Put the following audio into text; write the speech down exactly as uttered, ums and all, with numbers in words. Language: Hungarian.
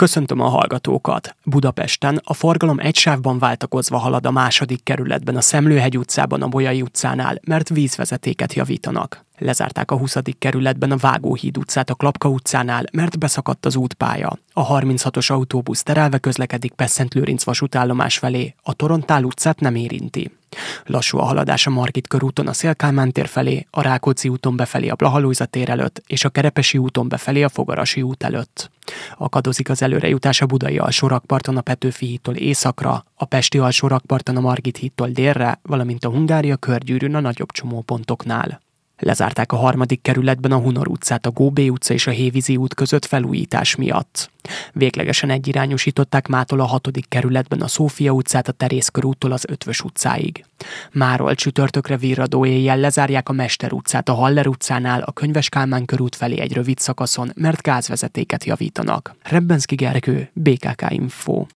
Köszöntöm a hallgatókat! Budapesten a forgalom egy sávban váltakozva halad a második kerületben a Szemlőhegy utcában a Bolyai utcánál, mert vízvezetéket javítanak. Lezárták a huszadik kerületben a Vágóhíd utcát a Klapka utcánál, mert beszakadt az útpálya. A harminchatos autóbusz terelve közlekedik Pest-Szent-Lőrinc vasútállomás felé, a Torontál utcát nem érinti. Lassú a haladás a Margit körúton a Széll-Kálmán tér felé, a Rákóczi úton befelé a Blaha Lujza tér előtt és a Kerepesi úton befelé a Fogarasi út előtt. Akadozik az előrejutás a Budai alsórakparton a Petőfi hídtól északra, a Pesti alsórakparton a Margit hídtól délre, valamint a Hungária körgyűrűn a nagyobb csomópontoknál. Lezárták a harmadik kerületben a Hunor utcát a Góbé utca és a Hévízi út között felújítás miatt. Véglegesen egyirányosították mától a hatodik kerületben a Szófia utcát a Terész körúttól az Ötvös utcáig. Máról csütörtökre virradó éjjel lezárják a Mester utcát a Haller utcánál a Könyves Kálmán körút felé egy rövid szakaszon, mert gázvezetéket javítanak. Rebbenszky Gergő, bé ká ká Info.